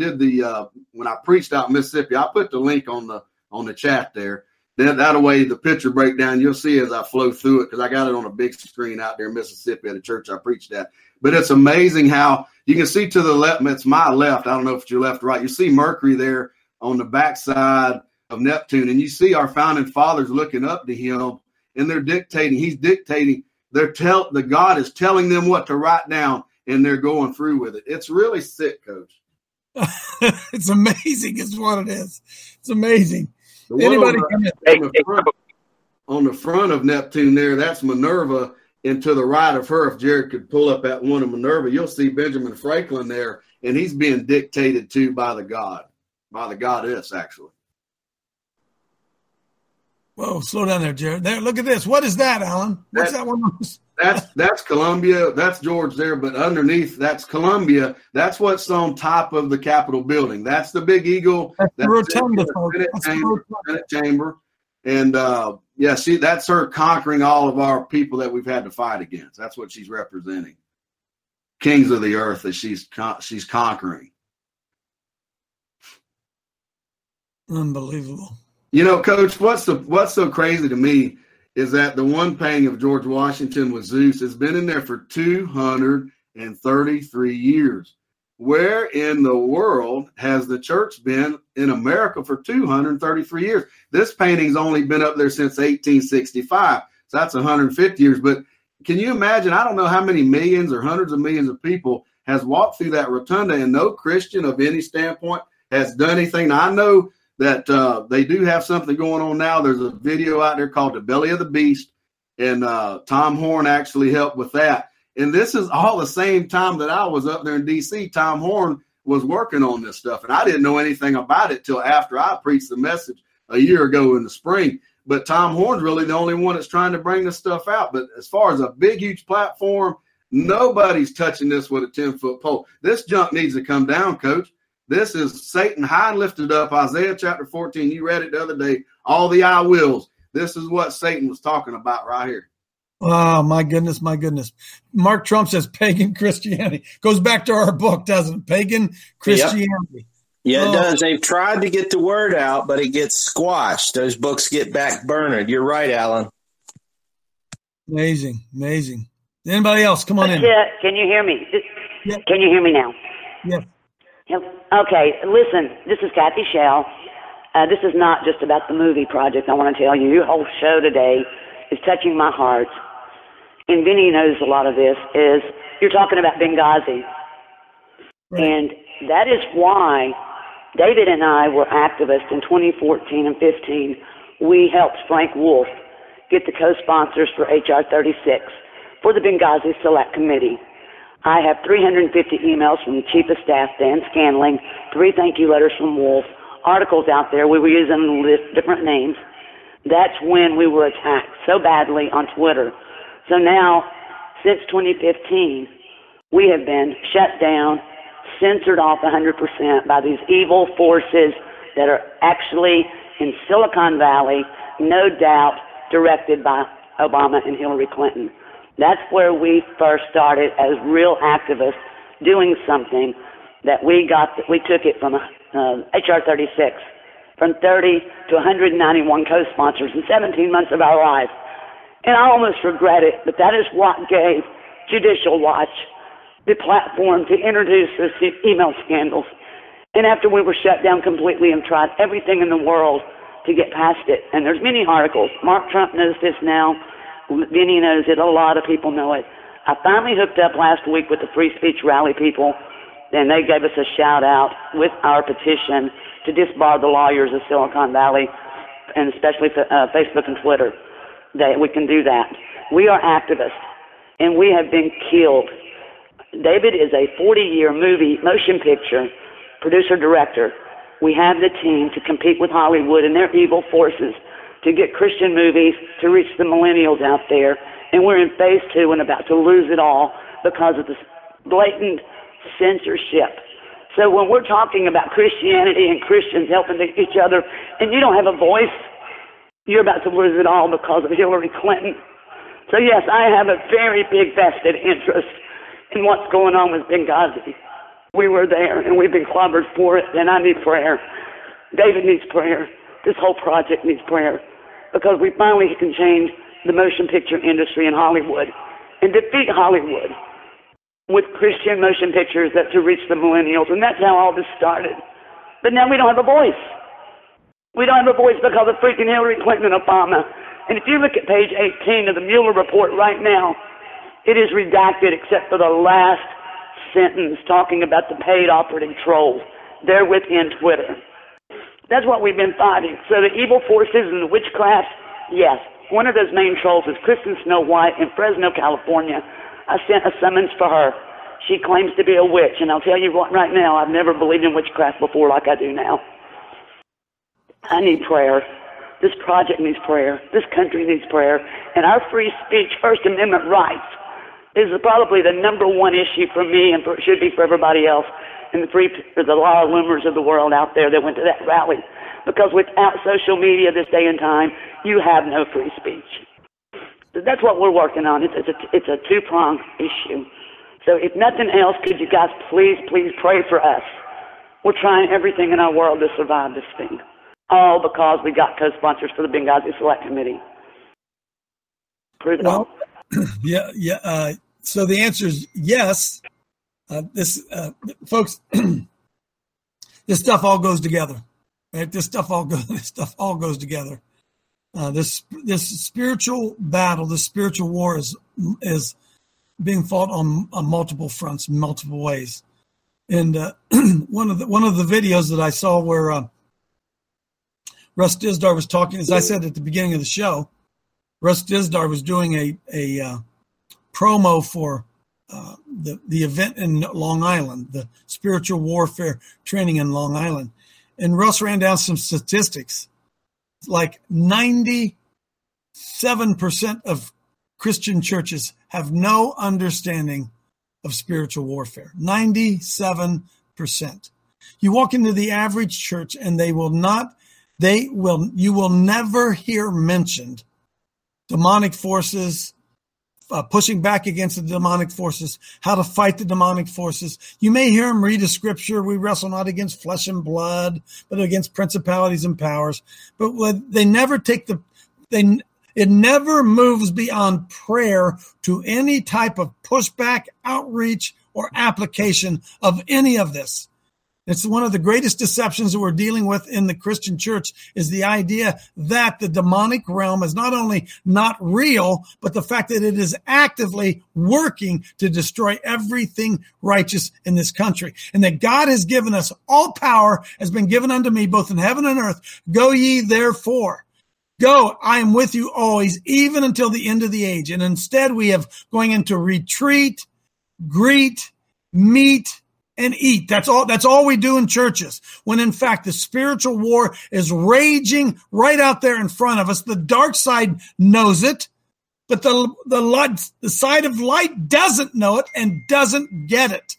I preached out in Mississippi, I put the link on the chat there. That way, the picture breakdown, you'll see as I flow through it, because I got it on a big screen out there in Mississippi at a church I preached at. But it's amazing how you can see to the left, it's my left, I don't know if it's your left or right, you see Mercury there on the backside of Neptune, and you see our founding fathers looking up to him, and they're dictating. He's dictating. The God is telling them what to write down, and they're going through with it. It's really sick, Coach. It's amazing is what it is. It's amazing. Anybody come in? On the front of Neptune there, that's Minerva, and to the right of her, if Jared could pull up that one of Minerva, you'll see Benjamin Franklin there, and he's being dictated to by the goddess, actually. Whoa, slow down there, Jared. There, look at this. What is that, Alan? What's that one? That's Columbia. That's George there, but underneath that's Columbia. That's what's on top of the Capitol building. That's the big eagle. That's the rotunda, folks. Senate chamber. And that's her conquering all of our people that we've had to fight against. That's what she's representing. Kings of the earth that she's conquering. Unbelievable. You know, Coach, what's so crazy to me is that the one painting of George Washington with Zeus has been in there for 233 years. Where in the world has the church been in America for 233 years? This painting's only been up there since 1865, so that's 150 years. But can you imagine? I don't know how many millions or hundreds of millions of people has walked through that rotunda, and no Christian of any standpoint has done anything. Now, I know that they do have something going on now. There's a video out there called The Belly of the Beast, and Tom Horn actually helped with that. And this is all the same time that I was up there in D.C. Tom Horn was working on this stuff, and I didn't know anything about it till after I preached the message a year ago in the spring. But Tom Horn's really the only one that's trying to bring this stuff out. But as far as a big, huge platform, nobody's touching this with a 10-foot pole. This junk needs to come down, Coach. This is Satan high and lifted up. Isaiah chapter 14. You read it the other day. All the I wills. This is what Satan was talking about right here. Oh, my goodness, my goodness. Mark Trump says pagan Christianity. Goes back to our book, doesn't it? Pagan Christianity. Yep. Yeah, it does. They've tried to get the word out, but it gets squashed. Those books get back burned. You're right, Alan. Amazing, amazing. Anybody else? Come on in. Can you hear me? Can you hear me now? Yes. Okay, listen, this is Kathy Shell. This is not just about the movie project. I want to tell you, your whole show today is touching my heart. And Vinny knows a lot of this, is you're talking about Benghazi. Right. And that is why David and I were activists in 2014 and 15. We helped Frank Wolf get the co-sponsors for H.R. 36 for the Benghazi Select Committee. I have 350 emails from the Chief of Staff, Dan Scanlon, 3 thank you letters from Wolf, articles out there. We were using different names. That's when we were attacked so badly on Twitter. So now, since 2015, we have been shut down, censored off 100% by these evil forces that are actually in Silicon Valley, no doubt directed by Obama and Hillary Clinton. That's where we first started as real activists doing something that we took it from H.R. 36, from 30 to 191 co-sponsors in 17 months of our life. And I almost regret it, but that is what gave Judicial Watch the platform to introduce this email scandals. And after we were shut down completely and tried everything in the world to get past it, and there's many articles. Mark Trump knows this now. Vinny knows it. A lot of people know it. I finally hooked up last week with the Free Speech Rally people, and they gave us a shout-out with our petition to disbar the lawyers of Silicon Valley, and especially Facebook and Twitter. We can do that. We are activists, and we have been killed. David is a 40-year motion picture producer-director. We have the team to compete with Hollywood and their evil forces to get Christian movies to reach the millennials out there. And we're in phase 2 and about to lose it all because of this blatant censorship. So when we're talking about Christianity and Christians helping each other, and you don't have a voice, you're about to lose it all because of Hillary Clinton. So yes, I have a very big vested interest in what's going on with Benghazi. We were there, and we've been clobbered for it, and I need prayer. David needs prayer. This whole project needs prayer, because we finally can change the motion picture industry in Hollywood and defeat Hollywood with Christian motion pictures that to reach the millennials. And that's how all this started. But now we don't have a voice. We don't have a voice because of freaking Hillary Clinton and Obama. And if you look at page 18 of the Mueller report right now, it is redacted except for the last sentence talking about the paid operating trolls. They're within Twitter. That's what we've been fighting. So the evil forces and the witchcraft, yes. One of those main trolls is Kristen Snow White in Fresno, California. I sent a summons for her. She claims to be a witch, and I'll tell you what right now, I've never believed in witchcraft before like I do now. I need prayer. This project needs prayer. This country needs prayer. And our free speech, First Amendment rights is probably the number one issue for me, and it should be for everybody else, and for the law loomers of the world out there that went to that rally. Because without social media this day and time, you have no free speech. So that's what we're working on. It's a two-pronged issue. So if nothing else, could you guys please pray for us? We're trying everything in our world to survive this thing. All because we got co-sponsors for the Benghazi Select Committee. Prove it all. Yeah. So the answer is yes. Folks, this stuff all goes together. Right? This stuff all goes together. This spiritual battle, this spiritual war is being fought on multiple fronts, multiple ways. And one of the videos that I saw where Russ Dizdar was talking, as I said at the beginning of the show, Russ Dizdar was doing a promo for the event in Long Island, the spiritual warfare training in Long Island. And Russ ran down some statistics. Like 97% of Christian churches have no understanding of spiritual warfare. 97%. You walk into the average church and you will never hear mentioned demonic forces, pushing back against the demonic forces, how to fight the demonic forces. You may hear them read a scripture, we wrestle not against flesh and blood, but against principalities and powers. But they never it never moves beyond prayer to any type of pushback, outreach, or application of any of this. It's one of the greatest deceptions that we're dealing with in the Christian church is the idea that the demonic realm is not only not real, but the fact that it is actively working to destroy everything righteous in this country. And that God has given us all power has been given unto me both in heaven and earth. Go ye therefore. Go, I am with you always, even until the end of the age. And instead we have going into retreat, greet, meet, and eat. That's all we do in churches. When in fact, the spiritual war is raging right out there in front of us. The dark side knows it, but the side of light doesn't know it and doesn't get it.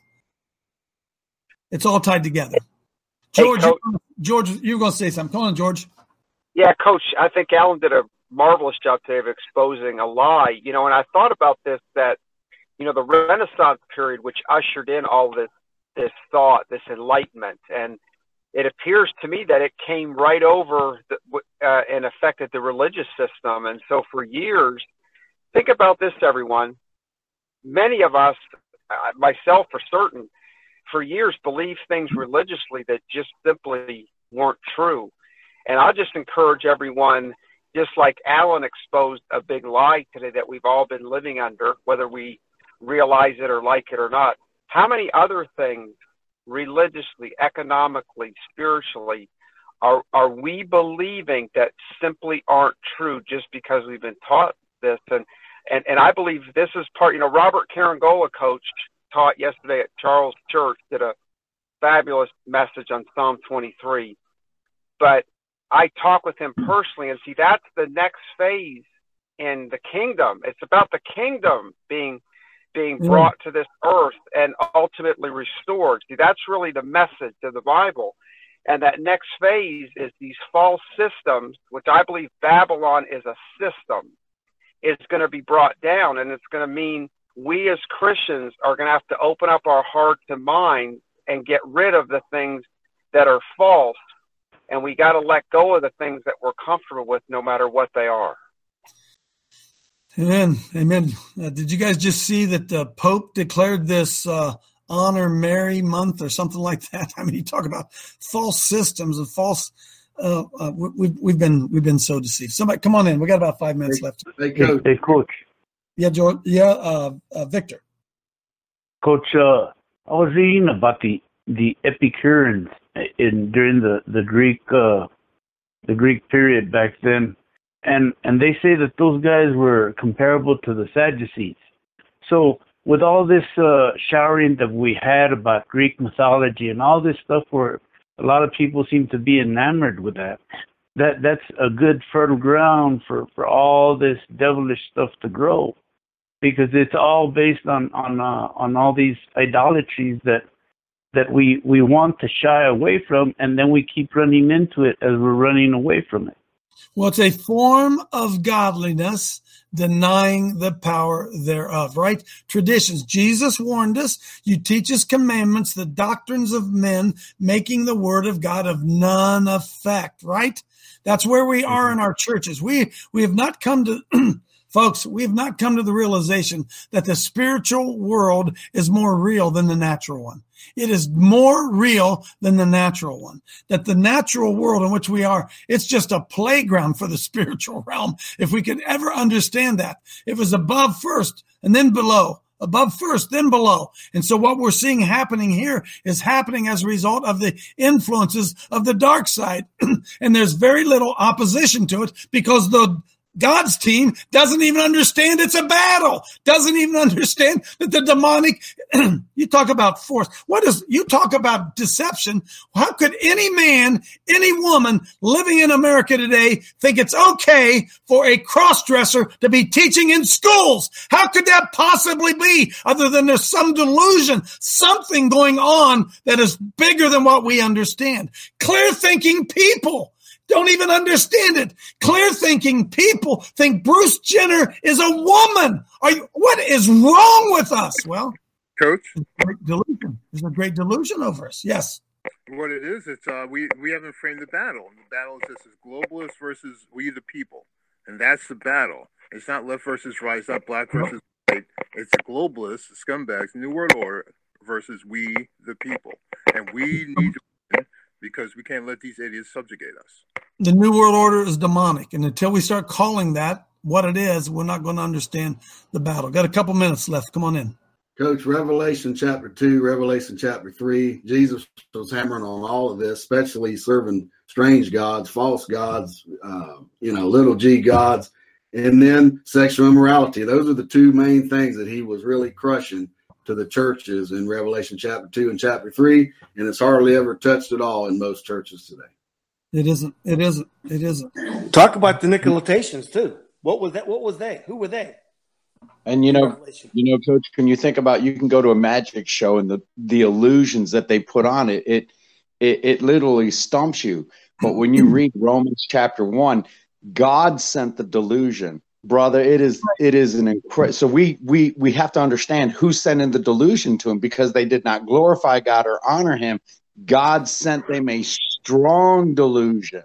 It's all tied together. George, hey, George, you were going to say something. Come on, George. Yeah, Coach, I think Alan did a marvelous job today of exposing a lie. And I thought about this, that, the Renaissance period, which ushered in all this thought, this enlightenment, and it appears to me that it came right over and affected the religious system. And so for years, think about this, everyone. Many of us, myself for certain, for years believed things religiously that just simply weren't true. And I'll just encourage everyone, just like Alan exposed a big lie today that we've all been living under, whether we realize it or like it or not. How many other things religiously, economically, spiritually are we believing that simply aren't true just because we've been taught this? And I believe this is part, Robert Carangola, Coach, taught yesterday at Charles Church, did a fabulous message on Psalm 23. But I talk with him personally and see that's the next phase in the kingdom. It's about the kingdom being brought to this earth and ultimately restored. See, that's really the message of the Bible. And that next phase is these false systems, which I believe Babylon is a system, is going to be brought down. And it's going to mean we as Christians are going to have to open up our hearts and minds and get rid of the things that are false. And we got to let go of the things that we're comfortable with, no matter what they are. Amen. Amen. Did you guys just see that the Pope declared this Honor Mary month or something like that? I mean, you talk about false systems and false. We've been so deceived. Somebody, come on in. We got about 5 minutes left. Hey, Coach. Hey, Coach. Yeah, George. Yeah, Victor. Coach, I was reading about the Epicureans during the Greek period back then. And they say that those guys were comparable to the Sadducees. So with all this showering that we had about Greek mythology and all this stuff where a lot of people seem to be enamored with that, that's a good fertile ground for all this devilish stuff to grow, because it's all based on all these idolatries that we want to shy away from, and then we keep running into it as we're running away from it. Well, it's a form of godliness denying the power thereof, right? Traditions. Jesus warned us, you teach his commandments, the doctrines of men, making the word of God of none effect, right? That's where we are in our churches. We have not come to, folks, we have not come to the realization that the spiritual world is more real than the natural one. It is more real than the natural one. That the natural world in which we are, it's just a playground for the spiritual realm. If we could ever understand that. It was above first and then below. Above first, then below. And so what we're seeing happening here is happening as a result of the influences of the dark side. And there's very little opposition to it because God's team doesn't even understand it's a battle, doesn't even understand that the demonic, you talk about force. You talk about deception. How could any man, any woman living in America today think it's okay for a cross-dresser to be teaching in schools? How could that possibly be other than there's some delusion, something going on that is bigger than what we understand? Clear-thinking people don't even understand it. Clear-thinking people think Bruce Jenner is a woman. What is wrong with us? Well, Coach, there's a great delusion over us. Yes. What it is, it's we haven't framed the battle. The battle is this: is globalists versus we the people, and that's the battle. It's not left versus right, it's not black versus white. It's the globalists, the scumbags, New World Order versus we the people, and we need to win because we can't let these idiots subjugate us. The New World Order is demonic, and until we start calling that what it is, we're not going to understand the battle. Got a couple minutes left. Come on in. Coach, Revelation chapter 2, Revelation chapter 3, Jesus was hammering on all of this, especially serving strange gods, false gods, little g gods, and then sexual immorality. Those are the two main things that he was really crushing to the churches in Revelation chapter 2 and chapter 3, and it's hardly ever touched at all in most churches today. It isn't. Talk about the Nicolaitations too. What was that? What was they? Who were they? And Coach, can you think about, you can go to a magic show and the illusions that they put on it, it literally stumps you. But when you read Romans chapter 1, God sent the delusion. Brother, it is an incredible. So we have to understand who's sending the delusion to him, because they did not glorify God or honor him. God sent them a strong delusion.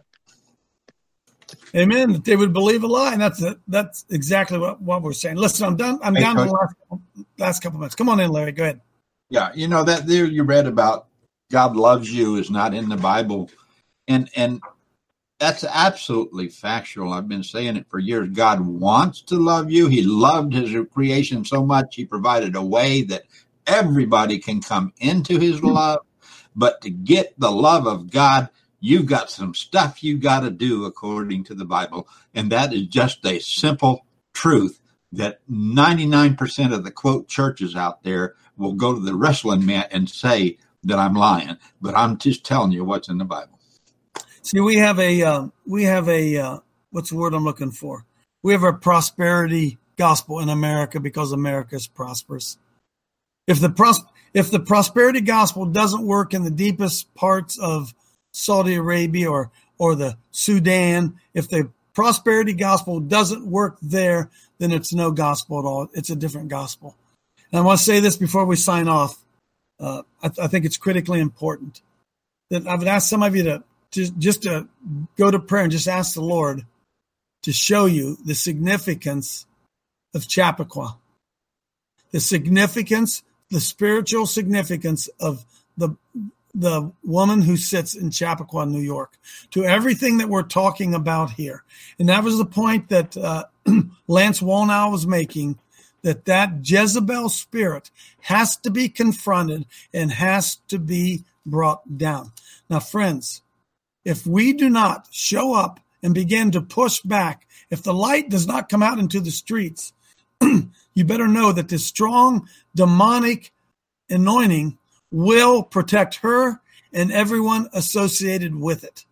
Amen. That they would believe a lie, and that's exactly what we're saying. Listen, I'm done. I'm down to the last couple minutes. Come on in, Larry. Go ahead. Yeah, that there you read about God loves you is not in the Bible, and that's absolutely factual. I've been saying it for years. God wants to love you. He loved his creation so much, he provided a way that everybody can come into his love. But to get the love of God, you've got some stuff you got to do according to the Bible. And that is just a simple truth that 99% of the quote churches out there will go to the wrestling mat and say that I'm lying. But I'm just telling you what's in the Bible. See, we have a what's the word I'm looking for? We have a prosperity gospel in America because America is prosperous. If the prosperity gospel doesn't work in the deepest parts of Saudi Arabia or the Sudan, if the prosperity gospel doesn't work there, then it's no gospel at all. It's a different gospel. And I want to say this before we sign off. I think it's critically important that I would ask some of you to just to go to prayer and just ask the Lord to show you the significance of Chappaqua, the spiritual significance of the woman who sits in Chappaqua, New York, to everything that we're talking about here. And that was the point that Lance Wallnau was making, that Jezebel spirit has to be confronted and has to be brought down. Now, friends, if we do not show up and begin to push back, if the light does not come out into the streets, you better know that this strong demonic anointing will protect her and everyone associated with it.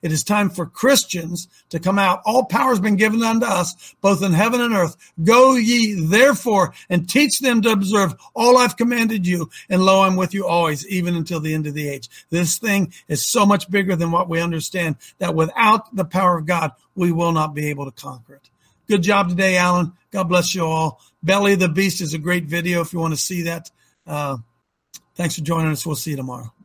It is time for Christians to come out. All power has been given unto us, both in heaven and earth. Go ye therefore and teach them to observe all I've commanded you. And lo, I'm with you always, even until the end of the age. This thing is so much bigger than what we understand, that without the power of God, we will not be able to conquer it. Good job today, Alan. God bless you all. Belly of the Beast is a great video if you want to see that. Thanks for joining us. We'll see you tomorrow.